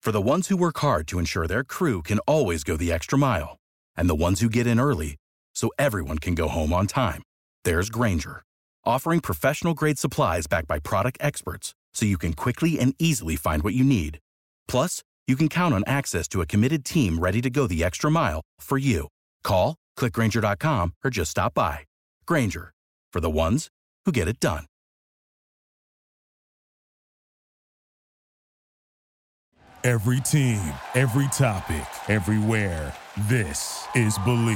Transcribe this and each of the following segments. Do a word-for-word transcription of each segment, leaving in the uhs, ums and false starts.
For the ones who work hard to ensure their crew can always go the extra mile, and the ones who get in early so everyone can go home on time, there's Grainger, offering professional-grade supplies backed by product experts so you can quickly and easily find what you need. Plus, you can count on access to a committed team ready to go the extra mile for you. Call, click Grainger dot com, or just stop by. Grainger, for the ones who get it done. Every team, every topic, everywhere. This is Believe.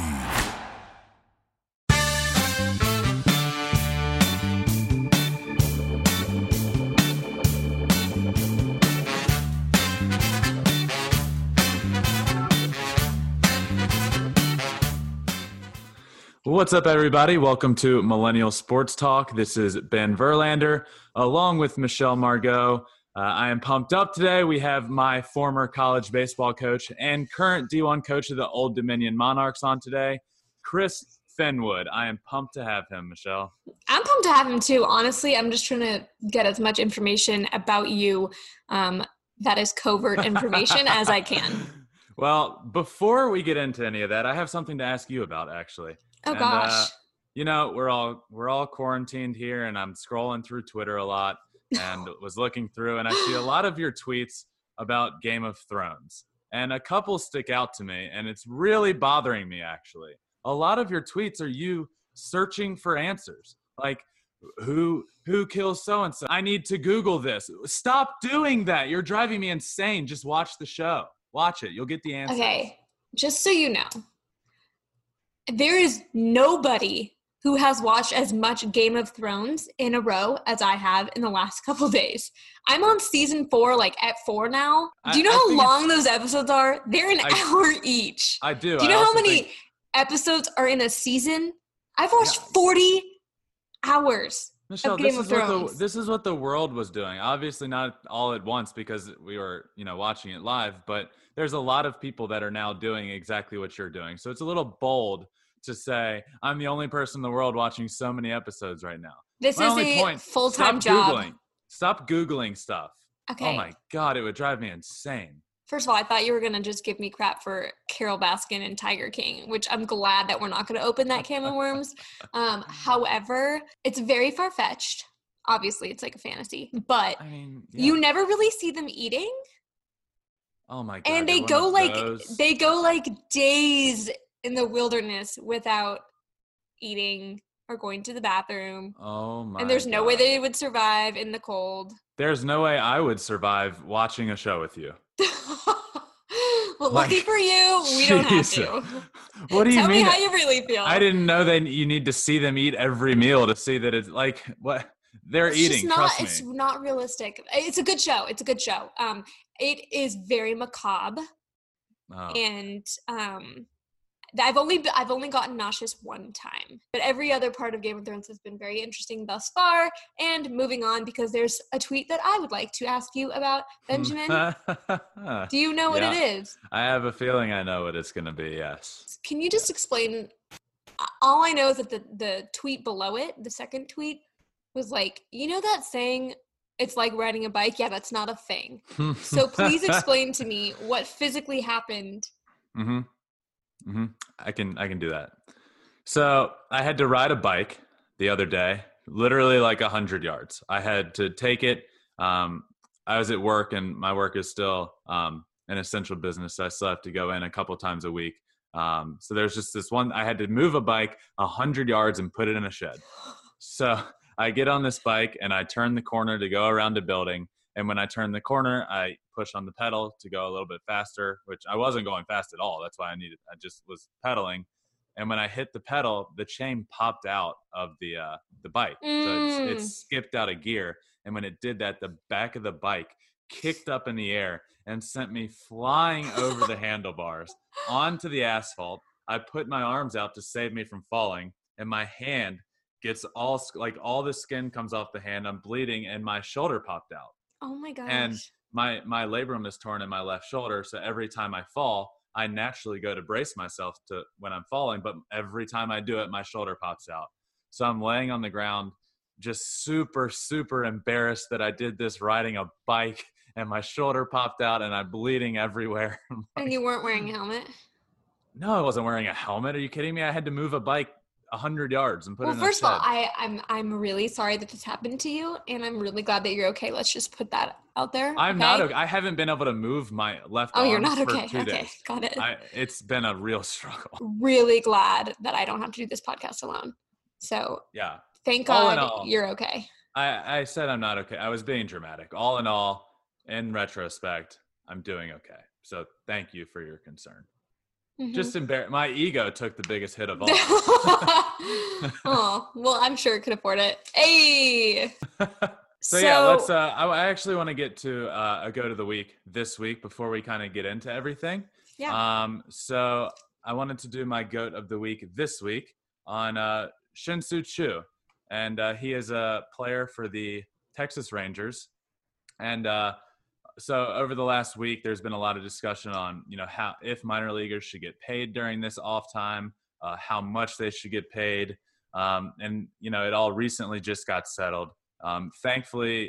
What's up, everybody? Welcome to Millennial Sports Talk. This is Ben Verlander, along with Michelle Margot. Uh, I am pumped up today. We have my former college baseball coach and current D one coach of the Old Dominion Monarchs on today, Chris Fenwood. I am pumped to have him, Michelle. I'm pumped to have him, too. Honestly, I'm just trying to get as much information about you um, that is covert information as I can. Well, before we get into any of that, I have something to ask you about, actually. Oh, and, gosh. Uh, you know, we're all we're all quarantined here, and I'm scrolling through Twitter a lot and was looking through, and I see a lot of your tweets about Game of Thrones. And a couple stick out to me, and it's really bothering me, actually. A lot of your tweets are you searching for answers. Like, who who kills so-and-so? I need to Google this. Stop doing that. You're driving me insane. Just watch the show. Watch it. You'll get the answer. Okay, just so you know, there is nobody who has watched as much Game of Thrones in a row as I have in the last couple days. I'm on season four, like at four now. Do you know I, I how long those episodes are? They're an I, hour each. I do. Do you I know how many think, episodes are in a season? I've watched yeah. forty hours Michelle, of Game this of is what Thrones. the this is what the world was doing. Obviously not all at once because we were, you know, watching it live, but there's a lot of people that are now doing exactly what you're doing. So it's a little bold to say, I'm the only person in the world watching so many episodes right now. This My is only a point, full-time stop job. Googling. Stop Googling stuff. Okay. Oh my God, it would drive me insane. First of all, I thought you were going to just give me crap for Carole Baskin and Tiger King, which I'm glad that we're not going to open that can of worms. Um, however, it's very far-fetched. Obviously, it's like a fantasy. But I mean, yeah. you never really see them eating. Oh my God. And they go like those. they go like days in the wilderness without eating or going to the bathroom. Oh my And there's God. no way they would survive in the cold. There's no way I would survive watching a show with you. Well, Like, lucky for you, we don't have Jesus. to. What do you Tell mean? me how you really feel. I didn't know that you need to see them eat every meal to see that it's like what they're it's eating. Just not, trust it's me. not realistic. It's a good show. It's a good show. Um, it is very macabre, Oh. and um, I've only I've only gotten nauseous one time, but every other part of Game of Thrones has been very interesting thus far. And moving on, because there's a tweet that I would like to ask you about, Benjamin. Do you know what Yeah. it is? I have a feeling I know what it's going to be, yes. Can you just explain? All I know is that the, the tweet below it, the second tweet, was like, you know that saying, it's like riding a bike? Yeah, that's not a thing. So please explain to me what physically happened. Mm-hmm. Mm-hmm. I can I can do that. So I had to ride a bike the other day, literally like a hundred yards. I had to take it. Um, I was at work, and my work is still um, an essential business, so I still have to go in a couple times a week. Um, so there's just this one. I had to move a bike a hundred yards and put it in a shed. So I get on this bike and I turn the corner to go around a building. And when I turn the corner, I push on the pedal to go a little bit faster, which I wasn't going fast at all. That's why I needed, I just was pedaling. And when I hit the pedal, the chain popped out of the, uh, the bike. Mm. So it's, it skipped out of gear. And when it did that, the back of the bike kicked up in the air and sent me flying over the handlebars onto the asphalt. I put my arms out to save me from falling, and my hand gets all, like all the skin comes off the hand. I'm bleeding, and my shoulder popped out. Oh my gosh. And my, my labrum is torn in my left shoulder. So every time I fall, I naturally go to brace myself to when I'm falling, but every time I do it, my shoulder pops out. So I'm laying on the ground, just super, super embarrassed that I did this riding a bike and my shoulder popped out and I'm bleeding everywhere. And you weren't wearing a helmet? No, I wasn't wearing a helmet. Are you kidding me? I had to move a bike a hundred yards and put well, it in a first shed. of all, I, I'm I'm really sorry that this happened to you, and I'm really glad that you're okay. Let's just put that out there. I'm okay? not okay. I haven't been able to move my left Oh, arm you're not for okay. two Okay, days. got it. I, it's been a real struggle. Really glad that I don't have to do this podcast alone. So Yeah. thank All in God all, you're okay. I, I said I'm not okay. I was being dramatic. All in all, in retrospect, I'm doing okay. So thank you for your concern. Mm-hmm. Just embarrassed. My ego took the biggest hit of all. Oh, well, I'm sure it could afford it. Hey. so, so yeah, let's. Uh, I, I actually want to get to uh, a go to the week this week before we kind of get into everything. Yeah. Um. So I wanted to do my goat of the week this week on uh, Shin-Soo Choo, and uh, he is a player for the Texas Rangers, and. Uh, So over the last week, there's been a lot of discussion on, you know, how if minor leaguers should get paid during this off time, uh, how much they should get paid. Um, and, you know, it all recently just got settled. Um, thankfully,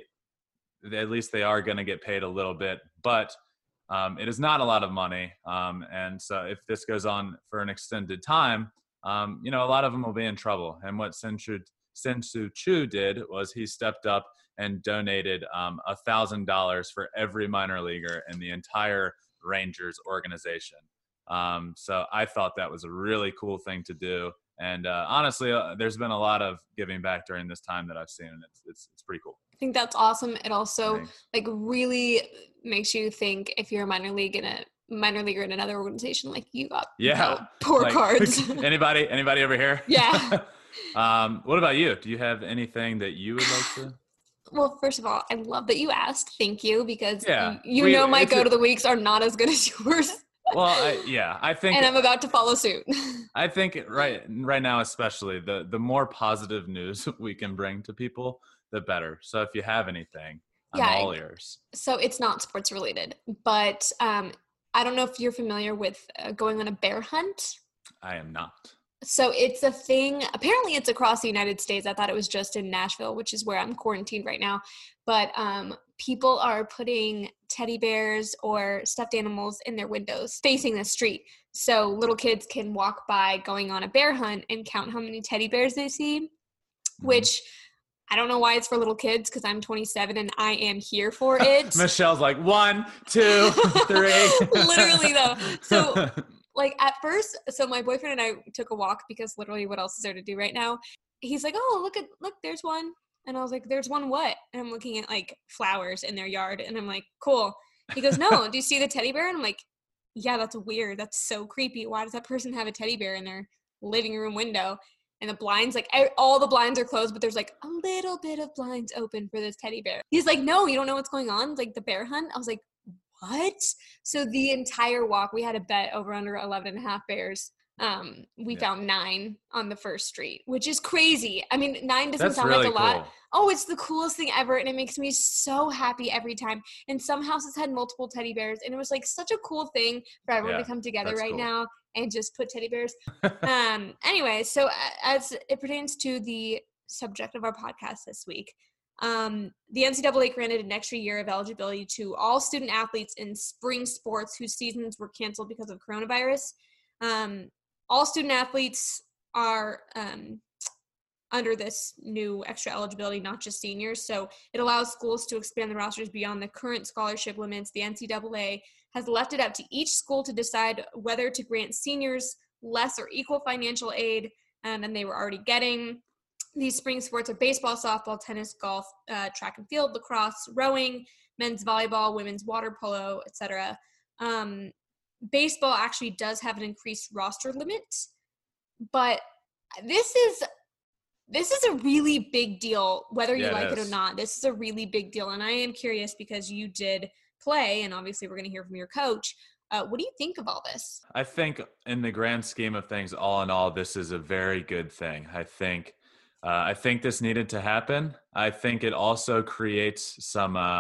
at least they are going to get paid a little bit, but um, it is not a lot of money. Um, and so if this goes on for an extended time, um, you know, a lot of them will be in trouble. And what Shin-Soo Choo did was he stepped up and donated um, one thousand dollars for every minor leaguer in the entire Rangers organization. Um, so I thought that was a really cool thing to do. And uh, honestly, uh, there's been a lot of giving back during this time that I've seen, and it's it's, it's pretty cool. I think that's awesome. It also Thanks. like really makes you think if you're a minor league in a minor leaguer in another organization, like you got Yeah, poor like, cards. anybody anybody over here? Yeah. um, what about you? Do you have anything that you would like to? Well, first of all, I love that you asked. Thank you, because Yeah, y- you we- know my it's go a- to the weeks are not as good as yours. Well, I, yeah, I think And I'm about to follow suit. I think right right now, especially the the more positive news we can bring to people, the better. So if you have anything, I'm Yeah, all ears. So it's not sports related, but um, I don't know if you're familiar with uh, going on a bear hunt. I am not. So it's a thing. Apparently, it's across the United States. I thought it was just in Nashville, which is where I'm quarantined right now. But um, people are putting teddy bears or stuffed animals in their windows facing the street. So little kids can walk by going on a bear hunt and count how many teddy bears they see, Mm-hmm. which I don't know why it's for little kids because I'm twenty-seven and I am here for it. Michelle's like one, two, three. Literally, though. So like at first, so my boyfriend and I took a walk because literally what else is there to do right now? He's like, oh, look at, look, there's one. And I was like, there's one what? And I'm looking at like flowers in their yard. And I'm like, cool. He goes, no, do you see the teddy bear? And I'm like, yeah, that's weird. That's so creepy. Why does that person have a teddy bear in their living room window? And the blinds, like I, all the blinds are closed, but there's like a little bit of blinds open for this teddy bear. He's like, no, you don't know what's going on? Like the bear hunt? I was like, what? So the entire walk, we had a bet over under eleven and a half bears. Um, we Yeah. found nine on the first street, which is crazy. I mean, nine doesn't That's sound really like a lot. cool. Oh, it's the coolest thing ever. And it makes me so happy every time. And some houses had multiple teddy bears. And it was like such a cool thing for everyone Yeah, to come together that's right cool. now and just put teddy bears. um, anyway, so as it pertains to the subject of our podcast this week, um, the N C double A granted an extra year of eligibility to all student athletes in spring sports whose seasons were canceled because of coronavirus. Um, all student athletes are um, under this new extra eligibility, not just seniors. So it allows schools to expand the rosters beyond the current scholarship limits. The N C double A has left it up to each school to decide whether to grant seniors less or equal financial aid um, than they were already getting. These spring sports are baseball, softball, tennis, golf, uh, track and field, lacrosse, rowing, men's volleyball, women's water polo, et cetera. Um, baseball actually does have an increased roster limit, but this is this is a really big deal, whether you Yeah, it like it or is. not. This is a really big deal, and I am curious because you did play, and obviously we're going to hear from your coach. Uh, what do you think of all this? I think in the grand scheme of things, all in all, this is a very good thing. I think uh, I think this needed to happen. I think it also creates some uh,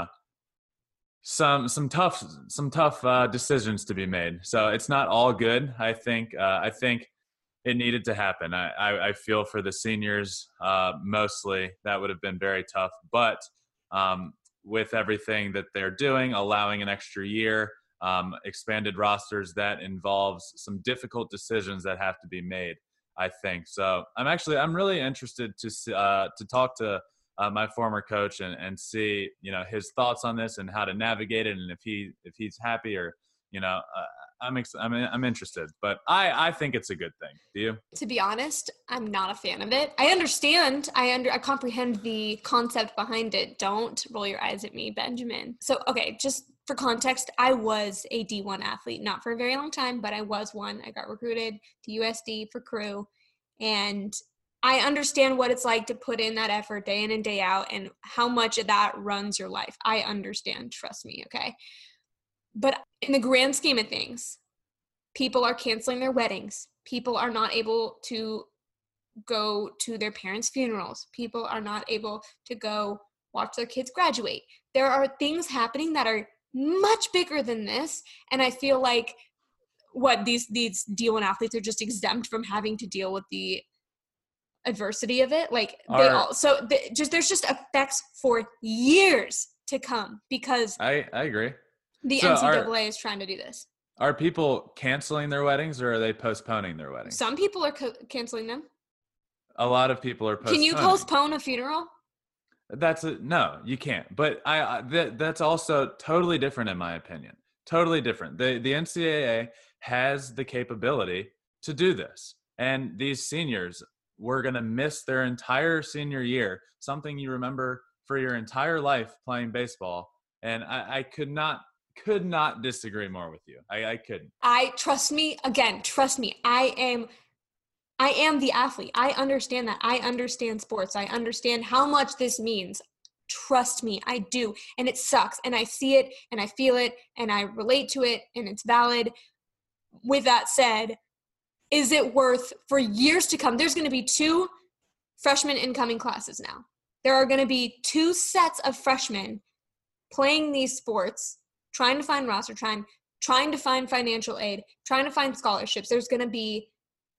some some tough some tough uh, decisions to be made. So it's not all good. I think uh, I think it needed to happen. I, I, I feel for the seniors uh, mostly that would have been very tough. But um, with everything that they're doing, allowing an extra year, um, expanded rosters, that involves some difficult decisions that have to be made, I think. So I'm actually, I'm really interested to, uh, to talk to uh, my former coach and, and see, you know, his thoughts on this and how to navigate it. And if he, if he's happy or, you know, uh, I'm, ex- I'm, I'm interested, but I, I think it's a good thing. Do you? To be honest, I'm not a fan of it. I understand. I under, I comprehend the concept behind it. Don't roll your eyes at me, Benjamin. So, okay, just for context, I was a D one athlete, not for a very long time, but I was one. I got recruited to U S D for crew, and I understand what it's like to put in that effort day in and day out and how much of that runs your life. I understand. Trust me. Okay. But in the grand scheme of things, people are canceling their weddings. People are not able to go to their parents' funerals. People are not able to go watch their kids graduate. There are things happening that are much bigger than this. And I feel like what these, these D one athletes are just exempt from having to deal with the adversity of it. Like they Are, all, so the, just, there's just effects for years to come because I, I agree. the so N C double A are, is trying to do this. Are people canceling their weddings or are they postponing their weddings? Some people are co- canceling them. A lot of people are postponing. Can you postpone a funeral? That's a, no, you can't. But I, I that, that's also totally different in my opinion. Totally different. The the N C double A has the capability to do this. And these seniors were going to miss their entire senior year, something you remember for your entire life playing baseball. And I, I could not could not disagree more with you. I, I couldn't. I trust me again, trust me. I am I am the athlete. I understand that. I understand sports. I understand how much this means. Trust me, I do. And it sucks. And I see it and I feel it and I relate to it and it's valid. With that said, is it worth for years to come? There's going to be two freshman incoming classes now. There are going to be two sets of freshmen playing these sports, trying to find roster time, trying to find financial aid, trying to find scholarships. There's going to be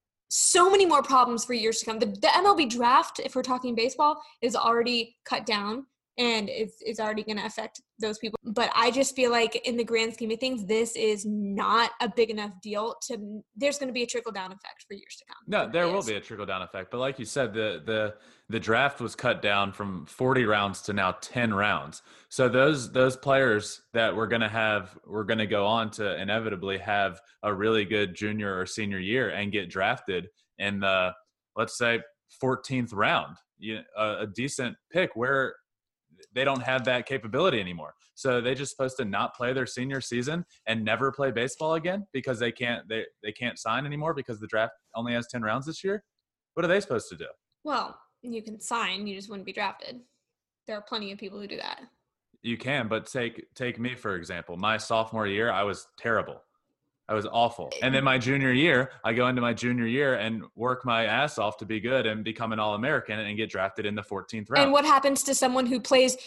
so many more problems for years to come. The, the M L B draft, if we're talking baseball, is already cut down and is, is already going to affect those people. But I just feel like in the grand scheme of things, this is not a big enough deal to – there's going to be a trickle-down effect for years to come. No, there will be a trickle-down effect. But like you said, the the the draft was cut down from forty rounds to now ten rounds. So those those players that we're going to have – we're going to go on to inevitably have a really good junior or senior year and get drafted in the, let's say, fourteenth round, you, a, a decent pick where – they don't have that capability anymore. So they just supposed to not play their senior season and never play baseball again because they can't they, they can't sign anymore because the draft only has ten rounds this year. What are they supposed to do? Well, you can sign, you just wouldn't be drafted. There are plenty of people who do that. You can, but take take me for example. My sophomore year, I was terrible. I was awful. And then my junior year, I go into my junior year and work my ass off to be good and become an All-American and get drafted in the fourteenth round. And what happens to someone who plays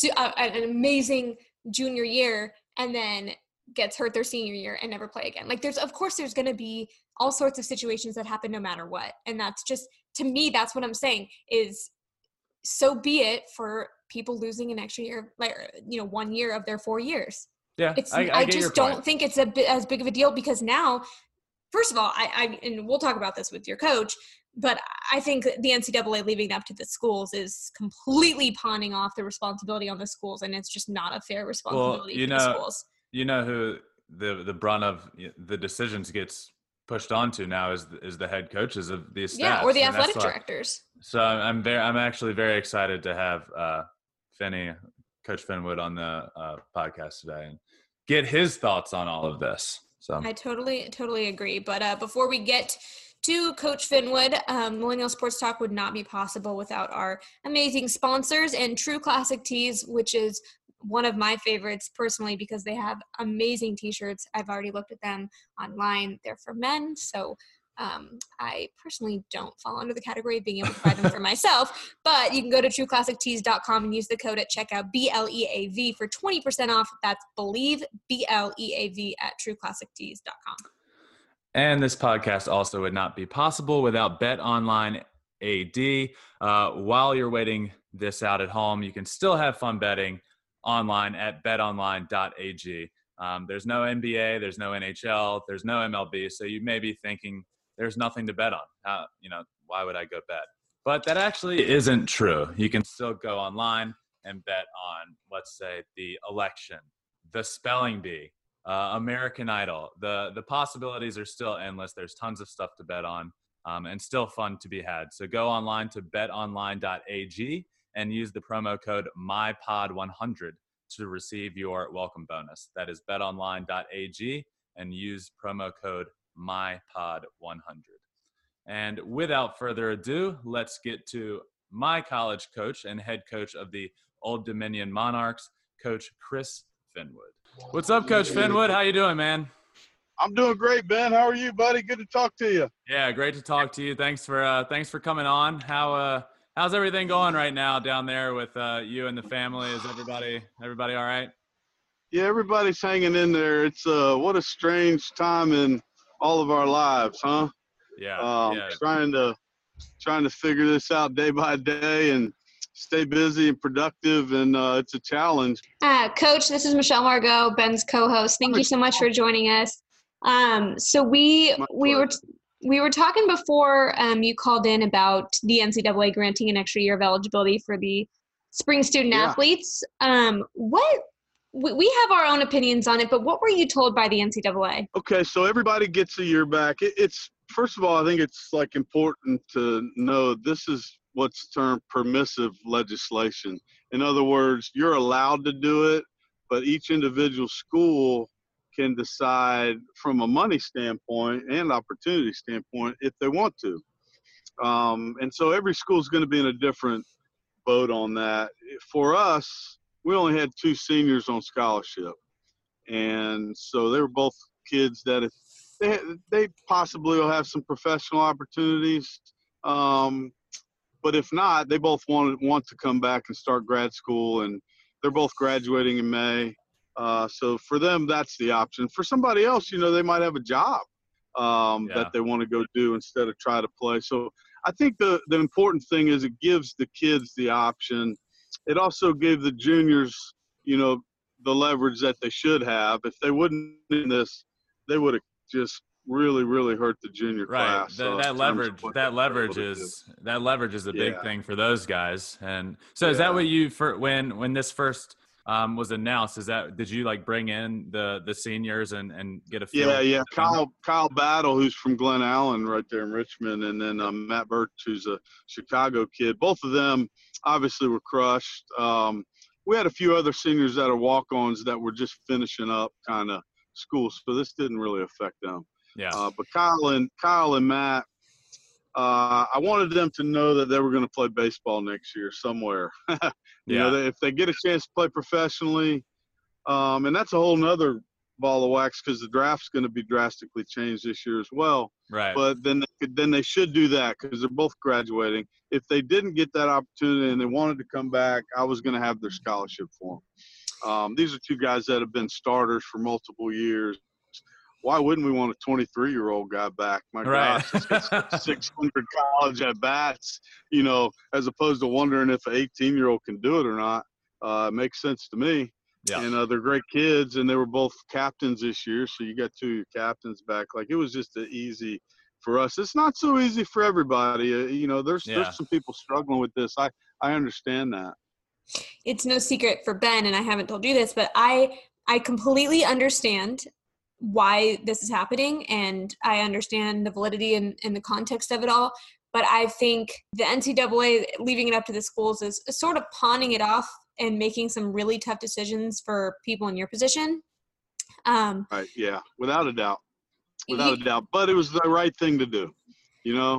an amazing junior year and then gets hurt their senior year and never play again? Like there's, of course, there's going to be all sorts of situations that happen no matter what. And that's just, to me, that's what I'm saying is so be it for people losing an extra year, like, you know, one year of their four years. Yeah, it's, I, I, I get just your don't point. think it's a bit as big of a deal because now, first of all, I, I and we'll talk about this with your coach, but I think the N C double A leaving up to the schools is completely pawning off the responsibility on the schools, and it's just not a fair responsibility well, you for know, the schools. You know who the the brunt of the decisions gets pushed onto now is is the head coaches of these staffs. Yeah, or the and athletic why, directors. So I'm very I'm actually very excited to have uh, Finney, Coach Finwood, on the uh, podcast today and get his thoughts on all of this. So I totally, totally agree. But uh, before we get to Coach Finwood, um, Millennial Sports Talk would not be possible without our amazing sponsors and True Classic Tees, which is one of my favorites personally because they have amazing t-shirts. I've already looked at them online. They're for men, so Um, I personally don't fall under the category of being able to buy them for myself, but you can go to true classic tees dot com and use the code at checkout B L E A V for twenty percent off. That's Believe, B L E A V at true classic tees dot com. And this podcast also would not be possible without BetOnline A D. Uh, while you're waiting this out at home, you can still have fun betting online at bet online dot a g. Um, there's no N B A, there's no N H L, there's no M L B. So you may be thinking there's nothing to bet on. Uh, you know, why would I go bet? But that actually isn't true. You can still go online and bet on, let's say, the election, the spelling bee, uh, American Idol. The, the possibilities are still endless. There's tons of stuff to bet on um, and still fun to be had. So go online to bet online dot a g and use the promo code my pod one hundred to receive your welcome bonus. That is bet online dot a g and use promo code my pod one hundred. And without further ado, let's get to my college coach and head coach of the Old Dominion Monarchs, Coach Chris Finwood. What's up, Coach Finwood? How you doing, man? I'm doing great, Ben. How are you, buddy? Good to talk to you. Yeah, great to talk to you. Thanks for uh, thanks for coming on. How uh, how's everything going right now down there with uh, you and the family? Is everybody everybody all right? Yeah, everybody's hanging in there. It's uh, what a strange time in all of our lives, huh? Yeah, um, yeah. Trying to trying to figure this out day by day and stay busy and productive, and uh, it's a challenge. Uh, Coach, this is Michelle Margot, Ben's co-host. Thank you so much for joining us. Um, so we we were we were talking before um, you called in about the N C double A granting an extra year of eligibility for the spring student Yeah. athletes. Um, what we, we have our own opinions on it, but what were you told by the N C double A? Okay, so everybody gets a year back. It, it's first of all, I think it's like important to know this is what's termed permissive legislation. In other words, you're allowed to do it, but each individual school can decide from a money standpoint and opportunity standpoint if they want to. Um, and so every school is going to be in a different boat on that. For us, we only had two seniors on scholarship. And so they were both kids that if they, they possibly will have some professional opportunities. Um, but if not, they both want, want to come back and start grad school, and they're both graduating in May. Uh, so for them, that's the option. For somebody else, you know, they might have a job um, Yeah. that they want to go do instead of try to play. So I think the, the important thing is it gives the kids the option. It also gave the juniors, you know, the leverage that they should have. If they wouldn't in this, they would have just really, really hurt the junior Right. class. That, So that times leverage, what that they were leverage able to is that leverage is a big Yeah. thing for those guys. And so, is that Yeah. what you for when when this first um, was announced? Is that did you like bring in the the seniors and and get a do. feel? Yeah, yeah. Kyle Kyle Battle, who's from Glen Allen, right there in Richmond, and then um, Matt Birch, who's a Chicago kid. Both of them obviously were crushed. Um, we had a few other seniors that are walk-ons that were just finishing up kind of school, so this didn't really affect them. Yeah. Uh, but Kyle and Kyle and Matt, uh, I wanted them to know that they were going to play baseball next year somewhere. you Yeah. know, they, if they get a chance to play professionally, um, and that's a whole nother ball of wax because the draft's going to be drastically changed this year as well. Right. But then they could, then they should do that because they're both graduating. If they didn't get that opportunity and they wanted to come back, I was going to have their scholarship for them. Um, these are two guys that have been starters for multiple years. Why wouldn't we want a twenty-three-year-old guy back? My Right. gosh, he's got six hundred college at bats, you know, as opposed to wondering if an eighteen-year-old can do it or not. Uh, it makes sense to me. Yeah. And uh, they're great kids, and they were both captains this year, so you got two of your captains back. Like, it was just an easy for us. It's not so easy for everybody. Uh, you know, there's Yeah. there's some people struggling with this. I, I understand that. It's no secret for Ben, and I haven't told you this, but I I completely understand why this is happening, and I understand the validity and, and the context of it all. But I think the N C double A leaving it up to the schools is sort of pawning it off and making some really tough decisions for people in your position. Um, Right, yeah, without a doubt. Without you- a doubt. But it was the right thing to do, you know?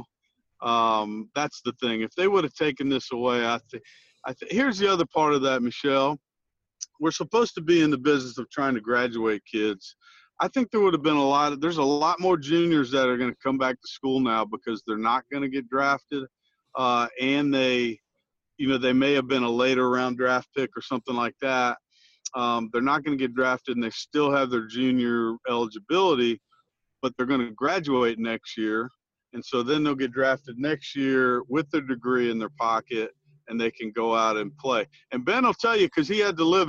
Um, that's the thing. If they would have taken this away, I think I th- here's the other part of that, Michelle. We're supposed to be in the business of trying to graduate kids. I think there would have been a lot of, there's a lot more juniors that are going to come back to school now because they're not going to get drafted. Uh, and they, you know, they may have been a later round draft pick or something like that. Um, they're not going to get drafted and they still have their junior eligibility, but they're going to graduate next year. And so then they'll get drafted next year with their degree in their pocket and they can go out and play. And Ben will tell you, because he had to live it,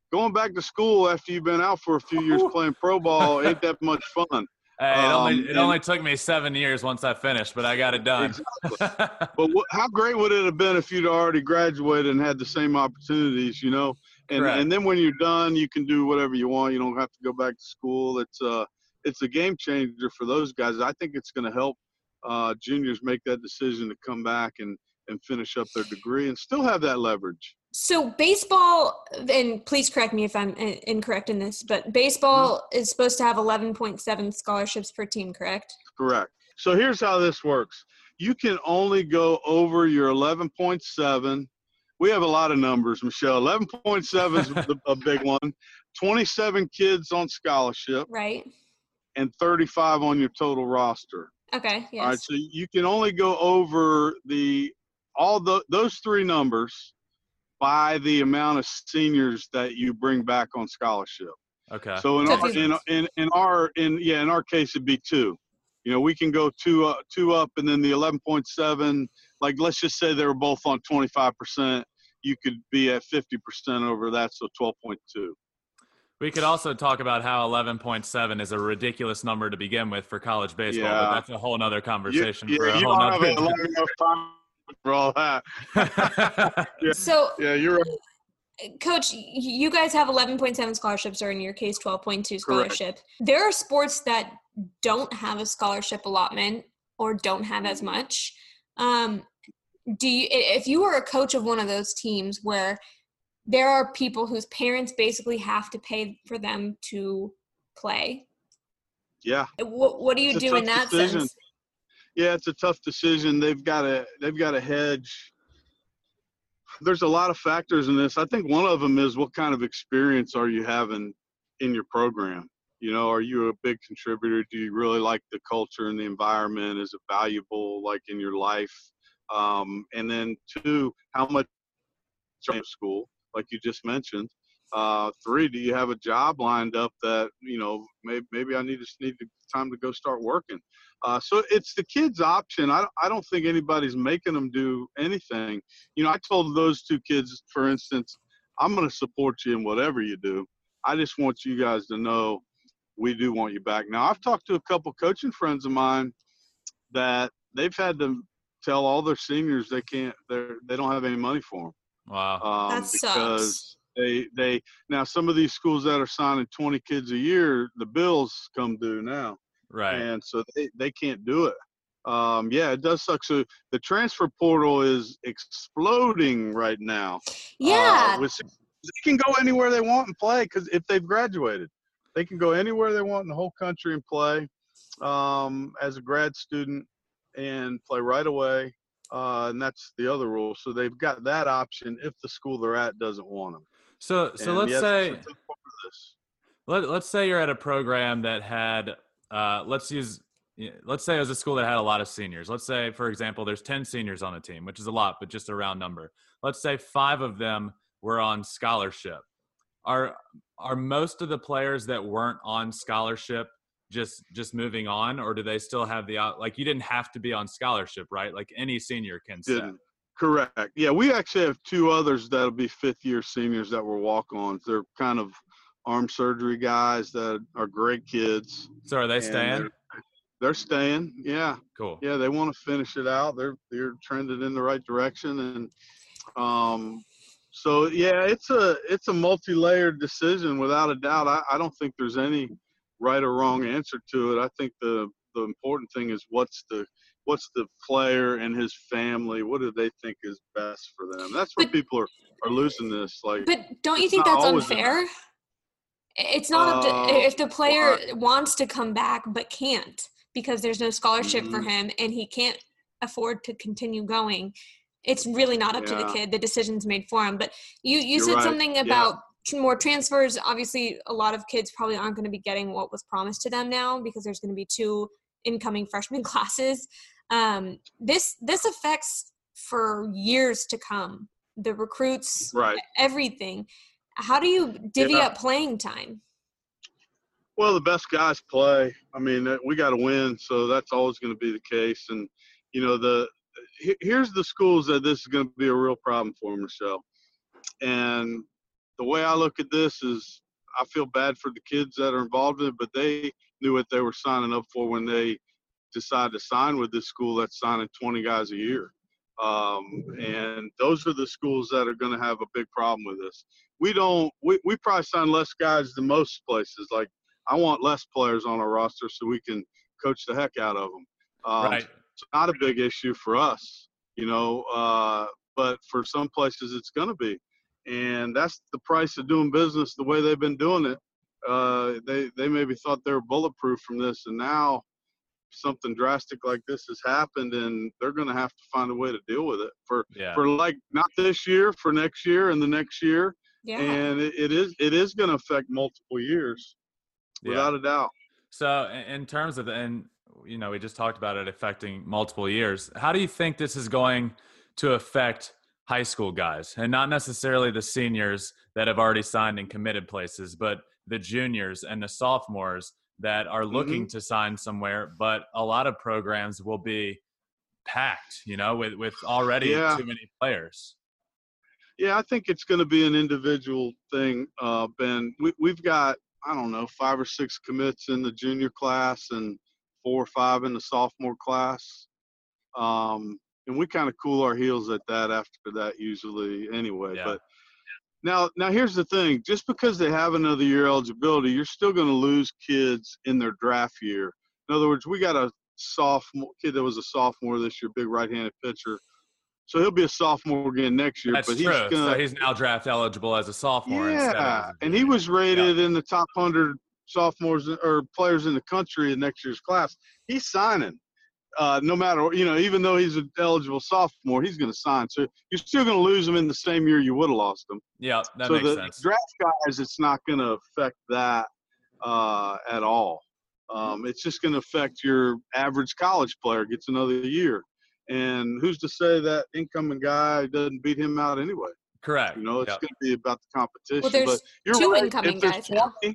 going back to school after you've been out for a few years playing pro ball ain't that much fun. Hey, it only Um, it and- only took me seven years once I finished, but I got it done. Exactly. But what, how great would it have been if you'd already graduated and had the same opportunities, you know? And Correct. and then when you're done, you can do whatever you want. You don't have to go back to school. It's uh it's a game changer for those guys. I think it's going to help uh, juniors make that decision to come back and and finish up their degree and still have that leverage. So baseball, and please correct me if I'm in- incorrect in this, but baseball mm-hmm. is supposed to have eleven point seven scholarships per team, correct? Correct. So here's how this works. You can only go over your eleven point seven. We have a lot of numbers, Michelle. eleven point seven is a big one. twenty-seven kids on scholarship. Right. And thirty-five on your total roster. Okay, yes. All right, so you can only go over the all the those three numbers by the amount of seniors that you bring back on scholarship. Okay. So in our in, in in our in yeah in our case it'd be two. You know, we can go two uh, two up, and then the eleven point seven. Like let's just say they were both on twenty-five percent. You could be at fifty percent over that, so twelve point two. We could also talk about how eleven point seven is a ridiculous number to begin with for college baseball, Yeah. but that's a whole other conversation You, for yeah, a you whole don't have nother. a long enough time for all that. yeah. So yeah, you're right. Coach, you guys have eleven point seven scholarships, or in your case, twelve point two scholarship. Correct. There are sports that don't have a scholarship allotment or don't have as much. Um, do you, if you were a coach of one of those teams where there are people whose parents basically have to pay for them to play, Yeah. what, what do you It's a do in tough that decision. sense? Yeah, it's a tough decision. They've got to they've got to hedge. There's a lot of factors in this. I think one of them is what kind of experience are you having in your program? You know, are you a big contributor? Do you really like the culture and the environment? Is it valuable, like in your life? Um, and then two, how much school, like you just mentioned. Uh, three, do you have a job lined up that, you know, maybe, maybe I need to need to, time to go start working. Uh, so it's the kid's option. I, I don't think anybody's making them do anything. You know, I told those two kids, for instance, I'm going to support you in whatever you do. I just want you guys to know we do want you back. Now, I've talked to a couple coaching friends of mine that they've had to tell all their seniors they can't, they're, they don't have any money for them. Wow. Um, That because sucks. they, they, now some of these schools that are signing twenty kids a year, the bills come due now. Right. And so they, they can't do it. Um, yeah, it does suck. So the transfer portal is exploding right now. Yeah. Uh, with, they can go anywhere they want and play because if they've graduated, they can go anywhere they want in the whole country and play um, as a grad student and play right away. Uh, and that's the other rule. So they've got that option if the school they're at doesn't want them. So, so And let's yes, say, it's a tough part of this. let, let's say you're at a program that had, uh, let's use, let's say it was a school that had a lot of seniors. Let's say, for example, there's ten seniors on a team, which is a lot, but just a round number. Let's say five of them were on scholarship. Are, are most of the players that weren't on scholarship just, just moving on, or do they still have the, like, you didn't have to be on scholarship, right? Like any senior can step. Didn't. Correct. Yeah, we actually have two others that'll be fifth-year seniors that were walk-ons. They're kind of arm surgery guys that are great kids. So are they and staying? They're, they're staying. Yeah. Cool. Yeah, they want to finish it out. They're they're trended in the right direction, and um, so yeah, it's a it's a multi-layered decision without a doubt. I, I don't think there's any right or wrong answer to it. I think the the important thing is what's the what's the player and his family, what do they think is best for them? That's where But- people are, are losing this. Like, But don't you it's think not that's always unfair? It's not up Uh, to, if the player why? wants to come back but can't because there's no scholarship for Mhm. him and he can't afford to continue going. It's really not up to the Yeah. kid. The decision's made for him. But you, you You're said right. something Yeah. about tr- more transfers. Obviously, a lot of kids probably aren't going to be getting what was promised to them now because there's going to be two incoming freshman classes. Um, this this affects for years to come. The recruits, right. everything. How do you divvy Yeah. up playing time? Well, the best guys play. I mean, uh, we got to win, so that's always going to be the case. And, you know, the he- here's the schools that this is going to be a real problem for, Michelle. And the way I look at this is I feel bad for the kids that are involved in it, but they knew what they were signing up for when they decided to sign with this school that's signing twenty guys a year. Um, and those are the schools that are going to have a big problem with this. We don't we, – we probably sign less guys than most places. Like, I want less players on our roster so we can coach the heck out of them. Um, Right. It's not a big issue for us, you know, uh, but for some places it's going to be. And that's the price of doing business the way they've been doing it. Uh, they, they maybe thought they were bulletproof from this, and now something drastic like this has happened, and they're going to have to find a way to deal with it for, Yeah. for like not this year, for next year and the next year. Yeah. And it, it is it is going to affect multiple years, without Yeah. a doubt. So in in terms of, and you know, we just talked about it affecting multiple years. How do you think this is going to affect high school guys, and not necessarily the seniors that have already signed and committed places, but the juniors and the sophomores that are looking Mm-hmm. to sign somewhere, but a lot of programs will be packed, you know, with, with already Yeah. too many players. Yeah, I think it's going to be an individual thing, uh, Ben. We, we've got, I don't know, five or six commits in the junior class and four or five in the sophomore class. Um, and we kind of cool our heels at that after that usually anyway. Yeah. But now, now here's the thing. Just because they have another year eligibility, you're still going to lose kids in their draft year. In other words, we got a sophomore kid that was a sophomore this year, big right-handed pitcher. So he'll be a sophomore again next year. That's but true. He's gonna, so he's now draft eligible as a sophomore. instead of yeah, as a and he junior. was rated in the top one hundred sophomores or players in the country in next year's class. He's signing. Uh, no matter, you know, even though he's an eligible sophomore, he's going to sign. So you're still going to lose him in the same year you would have lost him. Yeah, that so makes the sense. draft guys, it's not going to affect that uh, at all. Um, it's just going to affect your average college player gets another year. And who's to say that incoming guy doesn't beat him out anyway? Correct. You know, it's Yep. going to be about the competition. Well, there's but you're two right. incoming If there's guys now. twenty,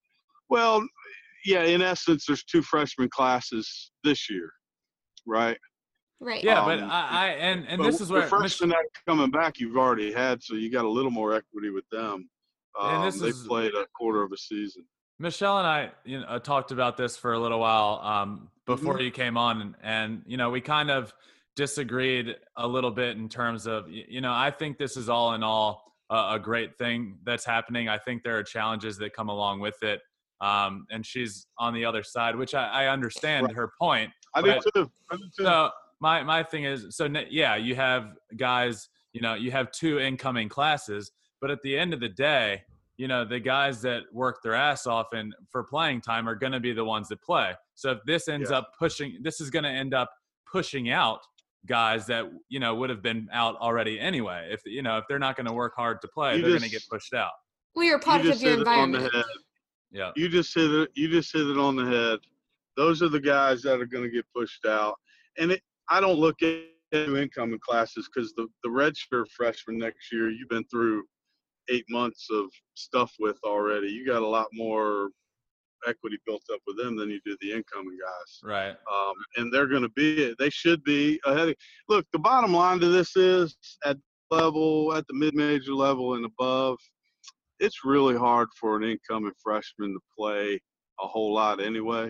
well, yeah, in essence, there's two freshman classes this year, right? Right. Yeah, but Um, I, I and, and But this is the where Mich- freshmen that are coming back, you've already had, so you got a little more equity with them. Um, And this they is- played a quarter of a season. Michelle and I, you know, talked about this for a little while um, before Mm-hmm. you came on, and, and you know, we kind of disagreed a little bit in terms of, y- you know, I think this is all in all a, a great thing that's happening. I think there are challenges that come along with it, um, and she's on the other side, which I, I understand Right. her point. I do but- too. I do too. So my my thing is, so n- yeah, you have guys, you know, you have two incoming classes, but at the end of the day, you know, the guys that work their ass off and for playing time are going to be the ones that play. So if this ends Yeah. up pushing, this is going to end up pushing out guys that, you know, would have been out already anyway. If, you know, if they're not going to work hard to play, You they're going to just- get pushed out. Well, you're a You product just of your hit it on the environment. head. Yeah. You just hit it. You just hit it on the head. Those are the guys that are going to get pushed out. And it, I don't look at incoming classes because the the redshirt freshman next year, you've been through eight months of stuff with already. You got a lot more equity built up with them than you do the incoming guys. Right. Um, and they're going to be, they should be ahead of, look, the bottom line to this is at level, at the mid-major level and above, it's really hard for an incoming freshman to play a whole lot anyway.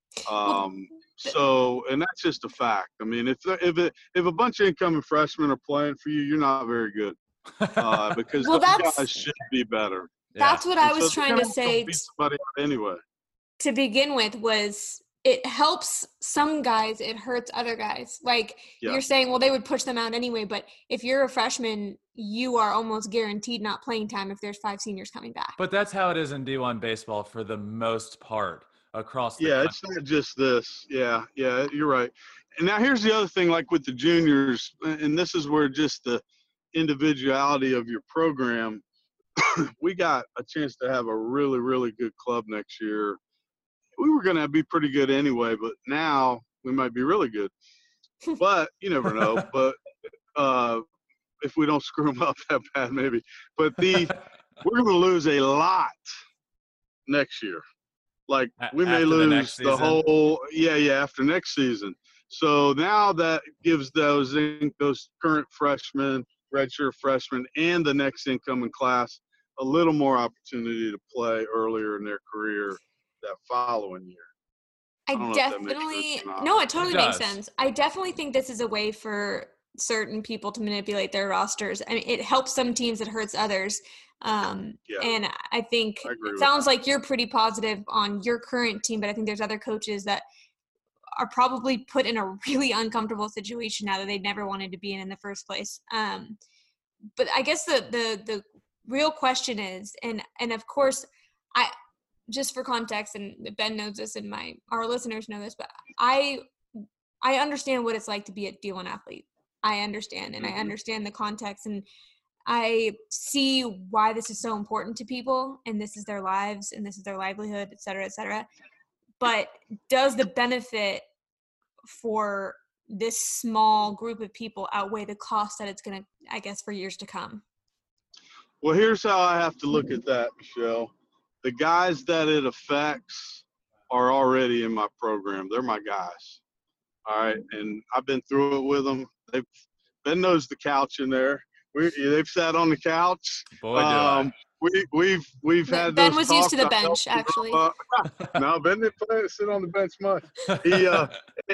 Um, so, and that's just a fact. I mean, if, if, it, if a bunch of incoming freshmen are playing for you, you're not very good uh, because Well, those that's- guys should be better. That's what I And was so they're trying to gonna say beat somebody out anyway. to begin with was it helps some guys, it hurts other guys. Like Yeah. you're saying, well, they would push them out anyway, but if you're a freshman, you are almost guaranteed not playing time if there's five seniors coming back. But that's how it is in D one baseball for the most part across the Yeah, country. it's not just this. Yeah, yeah, you're right. And now here's the other thing, like with the juniors, and this is where just the individuality of your program, we got a chance to have a really, really good club next year. We were going to be pretty good anyway, but now we might be really good. But you never know. But uh, if we don't screw them up that bad, maybe. But the we're going to lose a lot next year. Like we may After the lose next the, season? whole, yeah, yeah, after next season. So now that gives those in, those current freshmen, redshirt freshmen, and the next incoming class a little more opportunity to play earlier in their career that following year. I, I don't know if that makes definitely sense or not. no, it totally It makes does. sense. I definitely think this is a way for certain people to manipulate their rosters. I mean, it helps some teams, it hurts others. Um, Yeah. and I think I agree it with sounds that. like you're pretty positive on your current team, but I think there's other coaches that are probably put in a really uncomfortable situation now that they never wanted to be in in the first place. Um, but I guess the the the real question is, and and of course, I just for context, and Ben knows this, and my our listeners know this, but I I understand what it's like to be a D one athlete. I understand, and Mhm. I understand the context, and I see why this is so important to people, and this is their lives, and this is their livelihood, et cetera, et cetera. But does the benefit for this small group of people outweigh the cost that it's going to, I guess, for years to come? Well, here's how I have to look at that, Michelle. The guys that it affects are already in my program. They're my guys. All right. And I've been through it with them. They've Ben knows the couch in there. We they've sat on the couch. Boy, do Um, I. we we've we've had Ben those was used to talks. the I helped bench, him actually. grow up. No, Ben didn't play to sit on the bench much. He uh,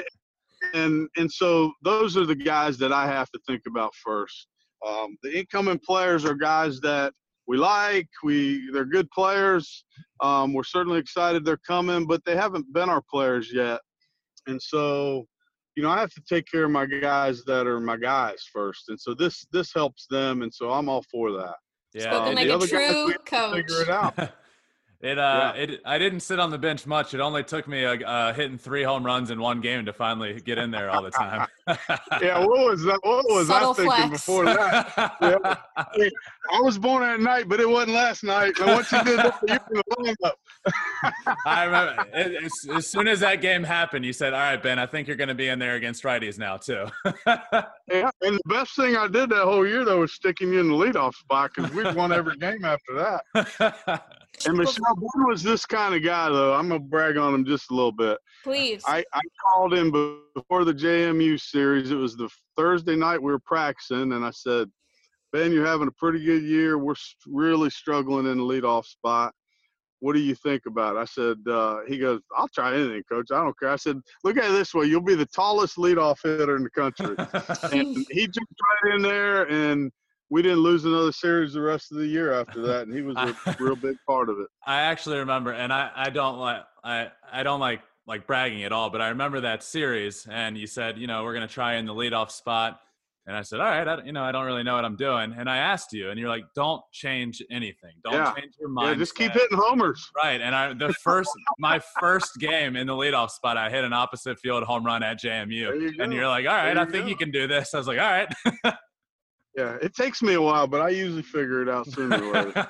and and so those are the guys that I have to think about first. Um, the incoming players are guys that we like. We they're good players. Um, we're certainly excited they're coming, but they haven't been our players yet. And so, you know, I have to take care of my guys that are my guys first. And so this this helps them, and so I'm all for that. Yeah, Spoken Um, like the a other guys, we true have to figure coach. it out. It uh, Yeah. it I didn't sit on the bench much. It only took me uh, uh, hitting three home runs in one game to finally get in there all the time. Yeah, what was that? What was Subtle I thinking flex. before that? Yeah. Hey, I was born at night, but it wasn't last night. And once you did that, you were the lineup. I remember it, as, as soon as that game happened, you said, "All right, Ben, I think you're going to be in there against righties now too." Yeah, and the best thing I did that whole year, though, was sticking you in the leadoff spot because we'd won every game after that. And Michelle, Ben was this kind of guy, though. I'm going to brag on him just a little bit. Please. I, I called him before the J M U series. It was the Thursday night we were practicing, and I said, Ben, you're having a pretty good year. We're really struggling in the leadoff spot. What do you think about it? I said, uh, he goes, I'll try anything, Coach. I don't care. I said, look at it this way. You'll be the tallest leadoff hitter in the country. And he jumped right in there, and we didn't lose another series the rest of the year after that. And he was a real big part of it. I actually remember, and I, I don't like I, I don't like like bragging at all, but I remember that series, and you said, you know, we're gonna try in the leadoff spot, and I said, all right, I, you know, I don't really know what I'm doing, and I asked you, and you're like, don't change anything, don't Yeah. change your mind. Yeah, just keep hitting homers. Right, and I the first my first game in the leadoff spot, I hit an opposite field home run at J M U, There you go. and you're like, all right, There I you think go. you can do this. I was like, all right. Yeah, it takes me a while, but I usually figure it out sooner or later.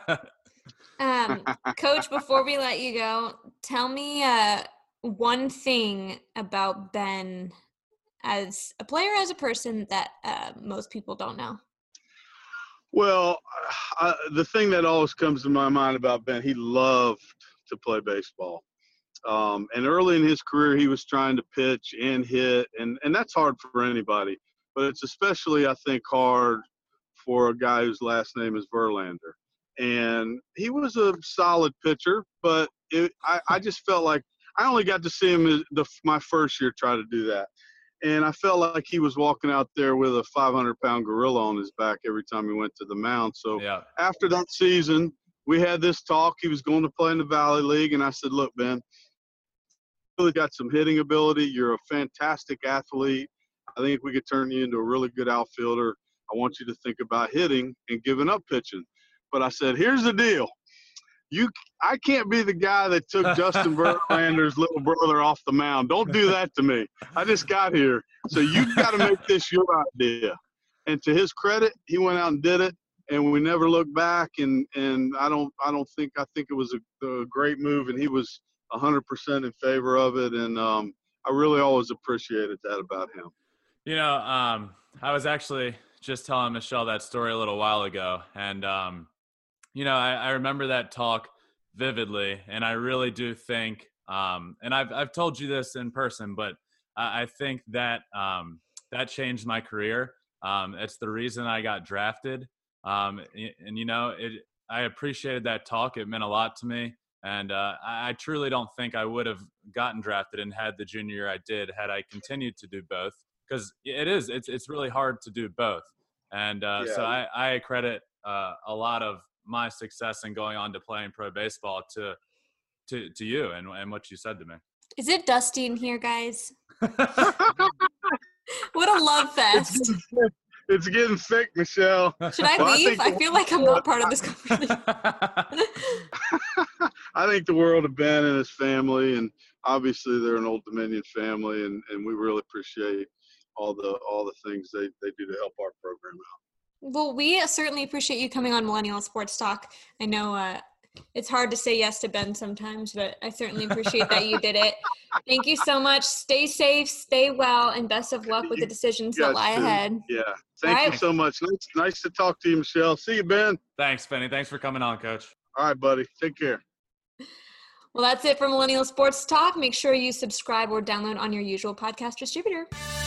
Um, Coach, before we let you go, tell me uh, one thing about Ben as a player, as a person that uh, most people don't know. Well, I, the thing that always comes to my mind about Ben, he loved to play baseball. Um, and early in his career, he was trying to pitch and hit, and, and that's hard for anybody. But it's especially, I think, hard for a guy whose last name is Verlander. And he was a solid pitcher, but it, I, I just felt like I only got to see him the, my first year try to do that. And I felt like he was walking out there with a five hundred pound gorilla on his back every time he went to the mound. So Yeah. after that season, we had this talk. He was going to play in the Valley League. And I said, look, Ben, you really got some hitting ability. You're a fantastic athlete. I think we could turn you into a really good outfielder. I want you to think about hitting and giving up pitching. But I said, here's the deal. You, I can't be the guy that took Justin Verlander's little brother off the mound. Don't do that to me. I just got here. So you've got to make this your idea. And to his credit, he went out and did it, and we never looked back. And, and I don't I don't think – I think it was a, a great move, and he was one hundred percent in favor of it. And um, I really always appreciated that about him. You know, um, I was actually just telling Michelle that story a little while ago, and um, you know, I, I remember that talk vividly, and I really do think, um, and I've I've told you this in person, but I, I think that um, that changed my career. Um, it's the reason I got drafted, um, and, and you know, it I appreciated that talk. It meant a lot to me. And uh, I, I truly don't think I would have gotten drafted and had the junior year I did had I continued to do both. Because it is, it's it's really hard to do both. And uh, Yeah. so I, I credit uh, a lot of my success in going on to playing pro baseball to to, to you and, and what you said to me. Is it dusty in here, guys? What a love fest. It's getting thick, Michelle. Should I Well, I leave? think- I feel like I'm not part of this conversation. I think the world of Ben and his family, and obviously they're an Old Dominion family, and, and we really appreciate all the all the things they, they do to help our program out. Well, we certainly appreciate you coming on Millennial Sports Talk. I know uh, it's hard to say yes to Ben sometimes, but I certainly appreciate that you did it. Thank you so much. Stay safe, stay well, and best of luck with the decisions You that guys lie too. ahead. Yeah. Thank All you right. so much. Nice, nice to talk to you, Michelle. See you, Ben. Thanks, Benny. Thanks for coming on, Coach. All right, buddy. Take care. Well, that's it for Millennial Sports Talk. Make sure you subscribe or download on your usual podcast distributor.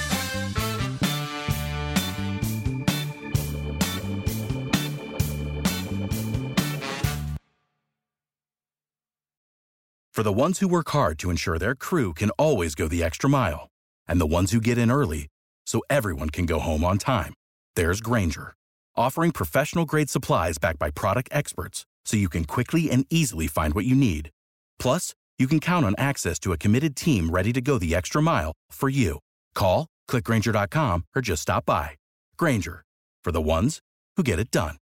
For the ones who work hard to ensure their crew can always go the extra mile, and the ones who get in early so everyone can go home on time, there's Grainger, offering professional-grade supplies backed by product experts so you can quickly and easily find what you need. Plus, you can count on access to a committed team ready to go the extra mile for you. Call, click Grainger dot com, or just stop by. Grainger, for the ones who get it done.